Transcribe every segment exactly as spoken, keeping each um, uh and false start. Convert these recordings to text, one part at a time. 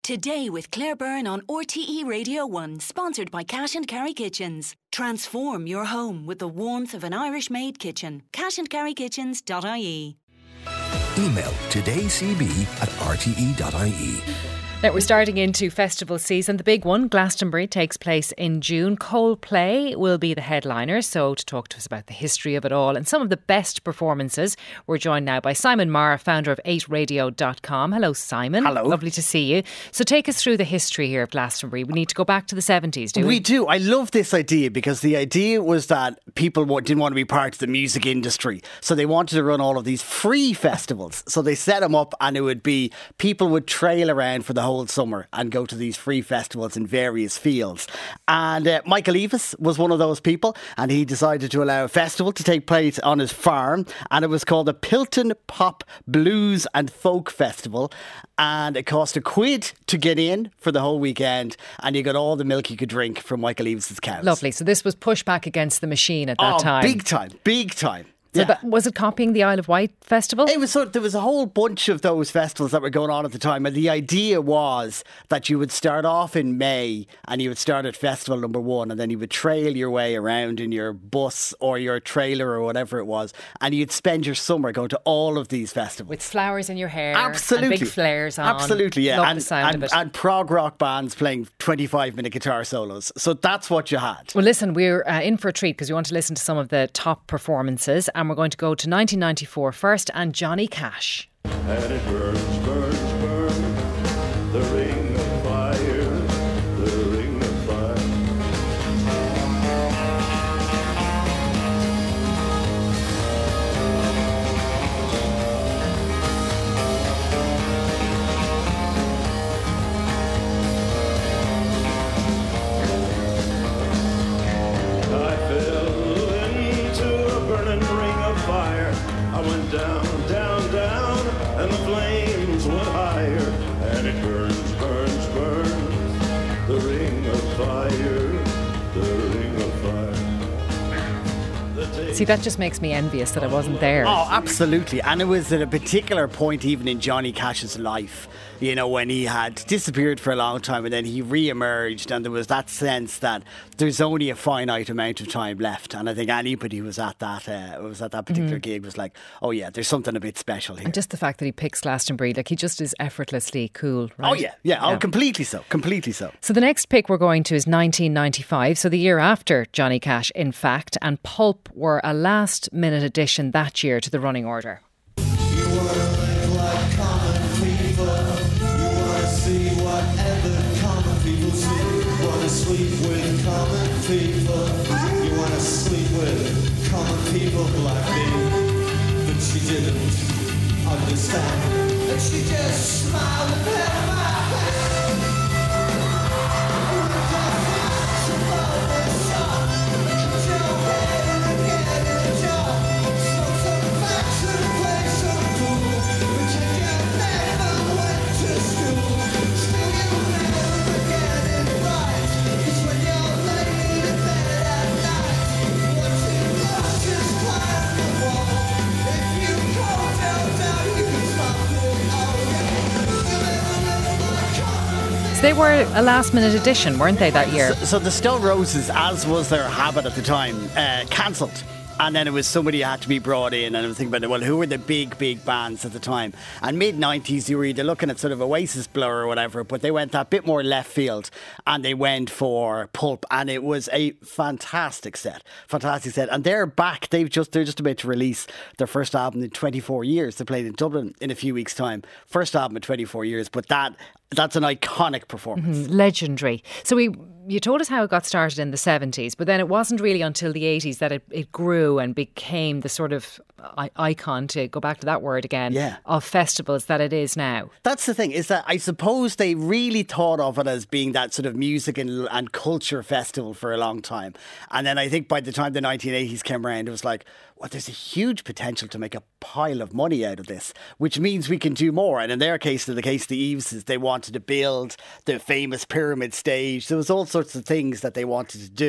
Today with Claire Byrne on R T E Radio one, sponsored by Cash and Carry Kitchens. Transform your home with the warmth of an Irish-made kitchen. cash and carry kitchens dot I E. Email todaycb at r t e dot i e. Now we're starting into festival season. The big one, Glastonbury, takes place in June. Coldplay will be the headliner. So to talk to us about the history of it all and some of the best performances, we're joined now by Simon Marr, founder of eight radio dot com. Hello, Simon. Hello. Lovely to see you. So take us through the history here of Glastonbury. We need to go back to the seventies, do we? We do. I love this idea because the idea was that people didn't want to be part of the music industry. So they wanted to run all of these free festivals. So they set them up and it would be, people would trail around for the whole summer and go to these free festivals in various fields. And uh, Michael Eavis was one of those people, and he decided to allow a festival to take place on his farm, and it was called the Pilton Pop Blues and Folk Festival, and it cost a quid to get in for the whole weekend, and you got all the milk you could drink from Michael Eavis's cows. Lovely. So this was pushback against the machine at that oh, time. big time, big time. So Yeah. that, was it copying the Isle of Wight festival? It was sort of, there was a whole bunch of those festivals that were going on at the time, and the idea was that you would start off in May and you would start at festival number one, and then you would trail your way around in your bus or your trailer or whatever it was, and you'd spend your summer going to all of these festivals. With flowers in your hair. Absolutely. And big flares on. Absolutely, yeah. Love and, the sound and, of it. and prog rock bands playing twenty-five minute guitar solos. So that's what you had. Well, listen, we're uh, in for a treat because we want to listen to some of the top performances, and we're going to go to nineteen ninety-four first and Johnny Cash. And it burns, burns, burns, the ring of fire, the ring of fire. I fell into a burning ring of fire. I went down, down, down, and the flames went higher. And it burns, burns, burns, the ring of fire, the ring of fire. The taste See, that just makes me envious that I wasn't there. Oh, absolutely. And it was at a particular point even in Johnny Cash's life, you know, when he had disappeared for a long time and then he re-emerged, and there was that sense that there's only a finite amount of time left. And I think anybody who was at that uh, was at that particular Mm-hmm. gig was like, oh yeah, there's something a bit special here. And just the fact that he picks Glastonbury, like he just is effortlessly cool, right? Oh yeah, yeah, oh completely so, completely so. So the next pick we're going to is nineteen ninety-five, so the year after Johnny Cash, in fact, and Pulp were a last minute addition that year to the running order. You wanna live like common people. You wanna see what other common people see. You wanna sleep with common people. You wanna sleep with common people like me. But she didn't understand. And she just smiled and held my So they were a last minute addition, weren't they, that year? So, so the Stone Roses, as was their habit at the time, uh, cancelled. And then it was somebody who had to be brought in, and I was thinking about, well, who were the big, big bands at the time? And mid nineties, you were either looking at sort of Oasis, Blur or whatever, but they went that bit more left field, and they went for Pulp, and it was a fantastic set, fantastic set. And they're back. They've just they're just about to release their first album in twenty-four years. They played in Dublin in a few weeks' time. First album in twenty-four years, but that that's an iconic performance. Mm, legendary. So we, you told us how it got started in the seventies, but then it wasn't really until the eighties that it, it grew and became the sort of I- icon, to go back to that word again, Yeah. of festivals that it is now. That's the thing, is that I suppose they really thought of it as being that sort of music and, and culture festival for a long time. And then I think by the time the nineteen eighties came around, it was like, well, there's a huge potential to make a pile of money out of this, which means we can do more. And in their case, in the case of the Eveses, they wanted to build the famous pyramid stage. There was all sorts of things that they wanted to do.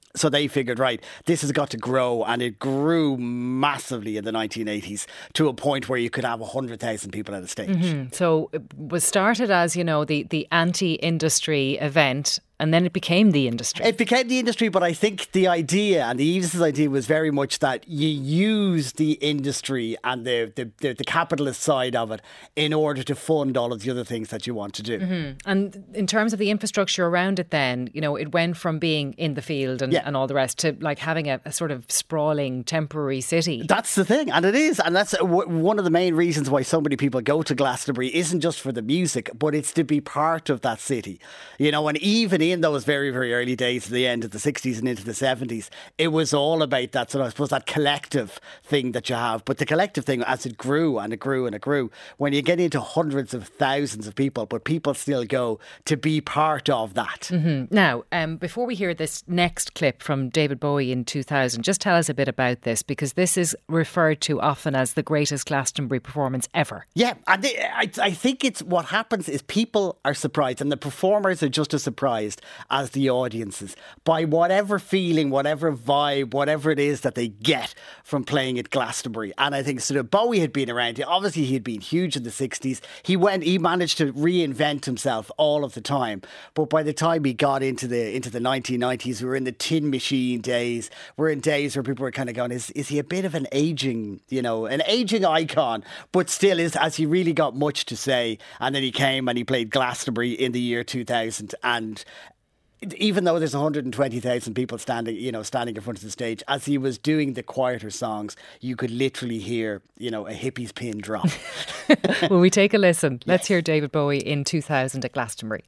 So they figured, right, this has got to grow, and it grew massively in the nineteen eighties to a point where you could have one hundred thousand people at a stage. Mm-hmm. So it was started as, you know, the, the anti-industry event, and then it became the industry. It became the industry, but I think the idea, and the Eves' idea, was very much that you use the industry and the, the, the, the capitalist side of it in order to fund all of the other things that you want to do. Mm-hmm. And in terms of the infrastructure around it then, you know, it went from being in the field and, Yeah. and all the rest to like having a, a sort of sprawling temporary city. That's the thing, and it is, and that's w- one of the main reasons why so many people go to Glastonbury. Isn't just for the music, but it's to be part of that city, you know. And even in those very, very early days, at the end of the sixties and into the seventies, it was all about that sort of, I suppose, that collective thing that you have. But the collective thing, as it grew and it grew and it grew, when you get into hundreds of thousands of people, but people still go to be part of that. Mm-hmm. Now, um, before we hear this next clip from David Bowie in two thousand, just tell us a bit about this, because this is referred to often as the greatest Glastonbury performance ever. Yeah, and I, I think it's what happens is people are surprised, and the performers are just as surprised as the audiences by whatever feeling, whatever vibe, whatever it is that they get from playing at Glastonbury. And I think sort of Bowie had been around. Obviously, he had been huge in the sixties. He went, he managed to reinvent himself all of the time. But by the time he got into the into the nineteen nineties, we were in the Tin Machine days. We're in days where people were kind of going, is is he a bit of an aging, you know, an aging icon? But still, is has he really got much to say? And then he came and he played Glastonbury in the year two thousand, and even though there's one hundred twenty thousand people standing, you know, standing in front of the stage, as he was doing the quieter songs, you could literally hear, you know, a hippie's pin drop. Will we take a listen? Let's hear David Bowie in two thousand at Glastonbury.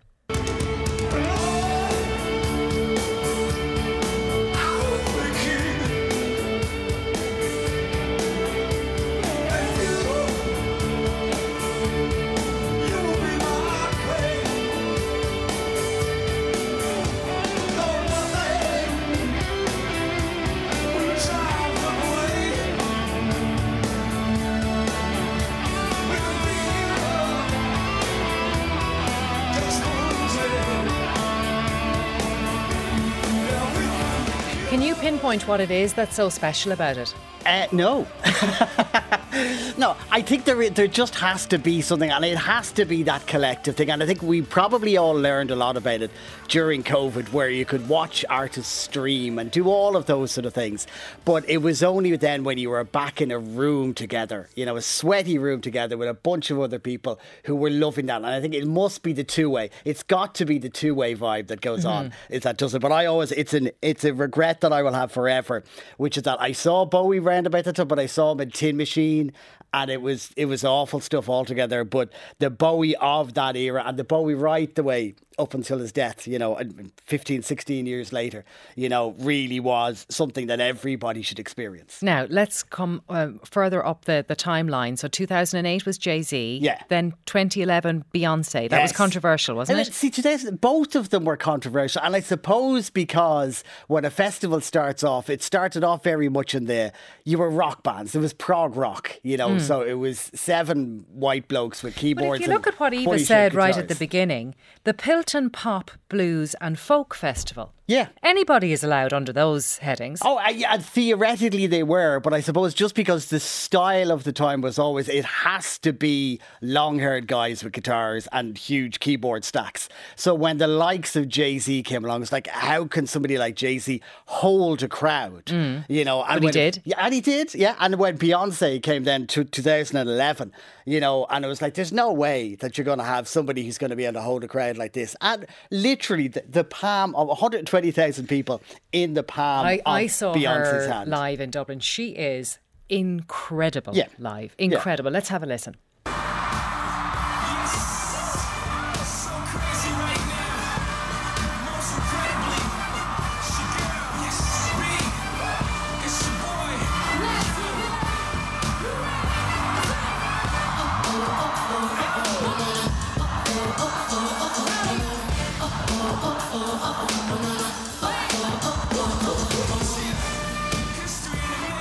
Can you pinpoint what it is that's so special about it? Uh, no. No, I think there there just has to be something, and it has to be that collective thing. And I think we probably all learned a lot about it during COVID, where you could watch artists stream and do all of those sort of things. But it was only then when you were back in a room together, you know, a sweaty room together with a bunch of other people who were loving that. And I think it must be the two-way. It's got to be the two-way vibe that goes mm-hmm. on. Is that does it? But I always, it's an it's a regret that I will have forever, which is that I saw Bowie round about that time, but I saw him in Tin Machine. And it was it was awful stuff altogether. But the Bowie of that era, and the Bowie right the way up until his death, you know, fifteen, sixteen years later, you know, really was something that everybody should experience. Now, let's come uh, further up the, the timeline. So two thousand eight was Jay-Z. Yeah. Then twenty eleven, Beyonce. That Yes. was controversial, wasn't And it? See, today's, both of them were controversial. And I suppose because when a festival starts off, it started off very much in the, you were rock bands. There was prog rock, you know, mm. so it was seven white blokes with keyboards. But if you look and at what Eva funny said shaped right guitars. at the beginning, the Pilton Pop, Blues and Folk Festival. Yeah. Anybody is allowed under those headings. Oh, I, yeah, theoretically they were, but I suppose just because the style of the time was always, it has to be long-haired guys with guitars and huge keyboard stacks. So when the likes of Jay-Z came along, it's like, how can somebody like Jay-Z hold a crowd? Mm. You know, and but he when, did. Yeah, and he did, yeah. And when Beyonce came then to two thousand eleven, you know, and it was like, there's no way that you're going to have somebody who's going to be able to hold a crowd like this. And literally, the, the palm of one hundred twenty thousand people in the palm I, of I saw Beyonce's her hand. live in Dublin. She is incredible Yeah. live. Incredible. Yeah. Let's have a listen.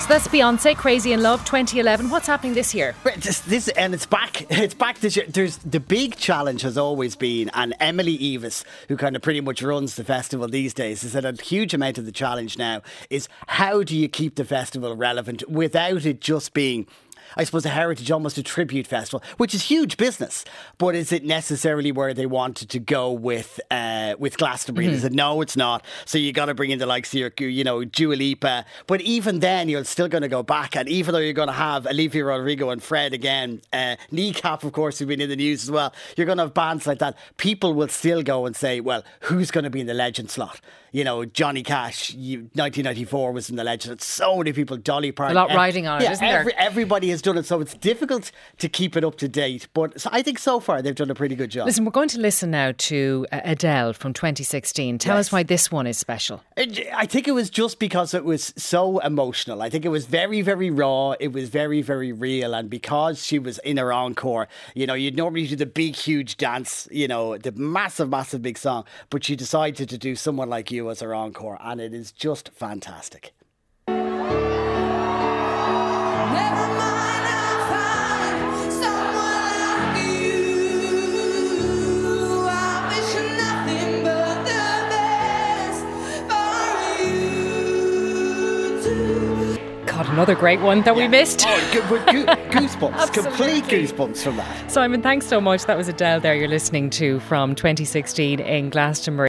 that's Beyonce, Crazy in Love twenty eleven. What's happening this year? But This, this and it's back. It's back this year. There's the big challenge has always been, and Emily Evis, who kind of pretty much runs the festival these days, has said a huge amount of the challenge now is how do you keep the festival relevant without it just being, I suppose, a heritage, almost a tribute festival, which is huge business. But is it necessarily where they wanted to go with uh, with Glastonbury? Mm-hmm. They said, no, it's not. So you got to bring in the likes of your, you know, Dua Lipa. But even then, you're still going to go back. And even though you're going to have Olivia Rodrigo and Fred again, uh, Kneecap, of course, who've been in the news as well, you're going to have bands like that. People will still go and say, well, who's going to be in the legend slot? You know, Johnny Cash, you, nineteen ninety-four was in the legend. So many people, Dolly Parton. A lot riding on it, yeah, isn't every, there? Everybody has done it, so it's difficult to keep it up to date. But so I think so far they've done a pretty good job. Listen, we're going to listen now to uh, Adele from twenty sixteen. Tell Yes. us why this one is special. I think it was just because it was so emotional. I think it was very, very raw. It was very, very real. And because she was in her encore, you know, you'd normally do the big, huge dance, you know, the massive, massive big song. But she decided to do Someone Like You as her encore. And it is just fantastic. Never mind, I'll find someone like you. I wish nothing but the best for you too. God, another great one that we missed. Oh, go- but goo- goosebumps. Absolutely. Complete goosebumps from that. Simon, thanks so much. That was Adele there you're listening to from twenty sixteen in Glastonbury.